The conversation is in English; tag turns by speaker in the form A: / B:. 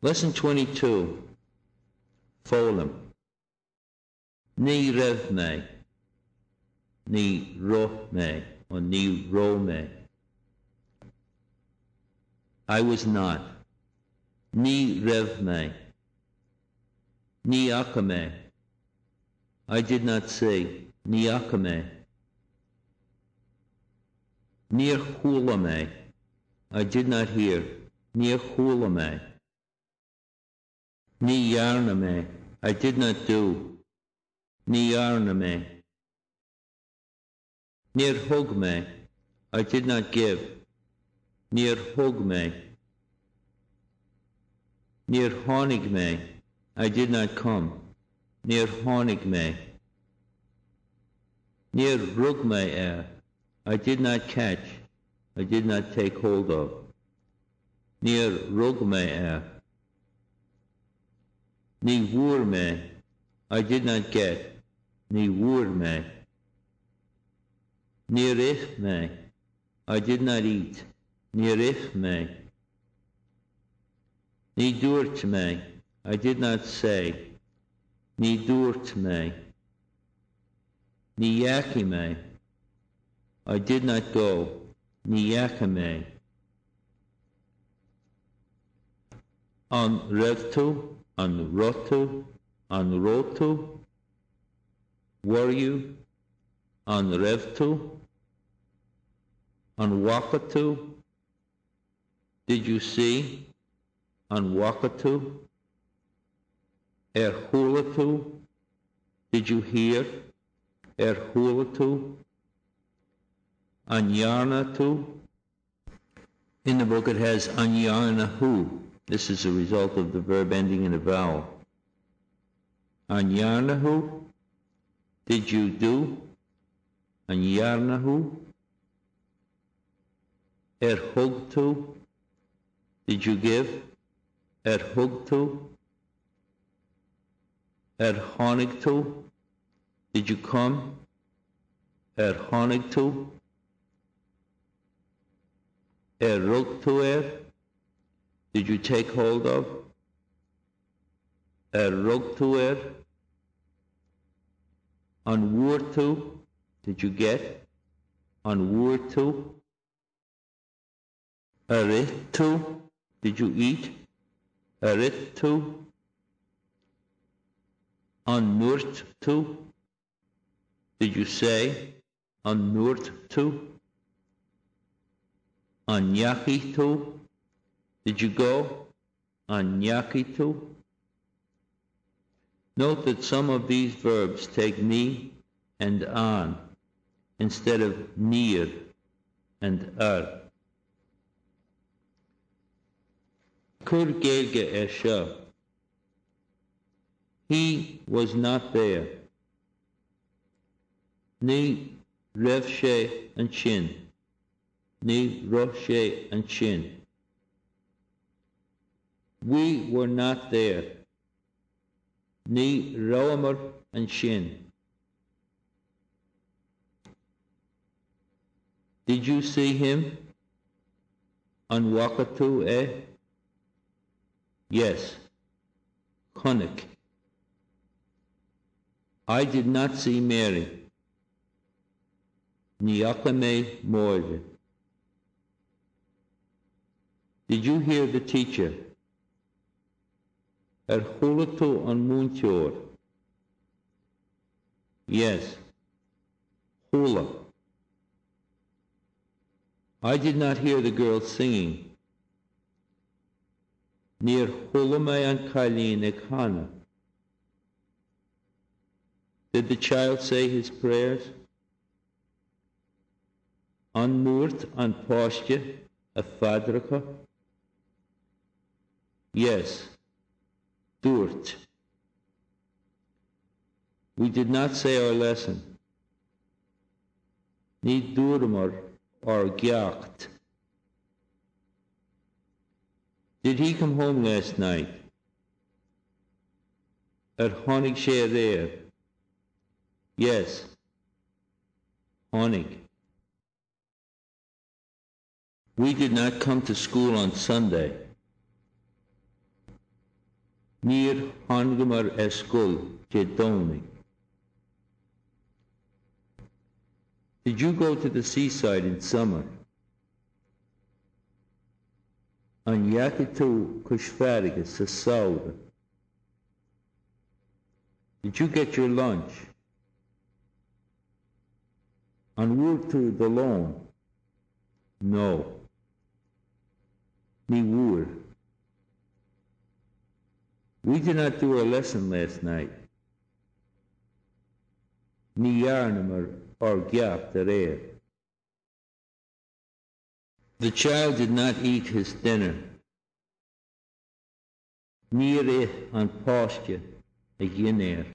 A: Lesson 22. Fólam. Ní raibh mé, ní roh mé, or ní ro mé. I was not. Ní raibh mé. Ní aca mé. I did not say. Ní aca mé. Níor chúla mé. I did not hear. Níor chúla mé. Ní dhearna mé. I did not do. Ní dhearna mé. Níor thug mé. I did not give. Níor thug mé. Níor tháinig mé. I did not come. Níor tháinig mé. Níor rug mé I did not catch. I did not take hold of. Níor rug mé Ní bhuair mé. I did not get. Ní bhuair mé. Níor ich mé. I did not eat. Níor ich mé. Ní dúirt mé. I did not say. Ní dúirt mé. Ní dheacaí mé. I did not go. Ní dheaca mé. An raibh tú, an raibh tú, an raibh tú. Were you? An raibh tú. An mhaca tú. Did you see? An mhaca tú. Chúla tú. Did you hear? Chúla tú. An dhearna tú. In the book it has an dhearna hu. This is a result of the verb ending in a vowel. An dhearna hu. Did you do? An dhearna hu. Thug tú. Did you give? Thug tú. Tháinig tú. Did you come? Tháinig tú. Rug tú Did you take hold of? Rug tú An bhuair tú. Did you get? An bhuair tú. Rith tú. Did you eat? Rith tú. An nuirt tú. Did you say? An nuirt tú. An neacaí tú. Did you go? An neacaí tú. Note that some of these verbs take ní and an instead of níor and ar. Cur gaeilge seo. He was not there. Ní raibh sé an sin. Ní raibh sé an sin. We were not there. Ní raibhimar an sin. Did you see him? An mhaca tú Yes. Chonaic. I did not see Mary. Ní aca mé móide. Did you hear the teacher? Chúla tú an múinteoir. Yes. Chúla. I did not hear the girl singing. Níor chúla mé an cailín ag Hannah. Did the child say his prayers? An múirt an páiste a fadracha? Yes. Dúirt. We did not say our lesson. Ní dúramar or gheacht. Did he come home last night? Tháinig sé réir. Yes. Tháinig. We did not come to school on Sunday. Níor hangamar eskul jedoni. Did you go to the seaside in summer? An yakatu kushfariga sasauda. Did you get your lunch? An wurtu the lawn? No. Ni wur. We did not do a lesson last night. Ni yarnamar or gyap the air. The child did not eat his dinner. Ni an pasture a yin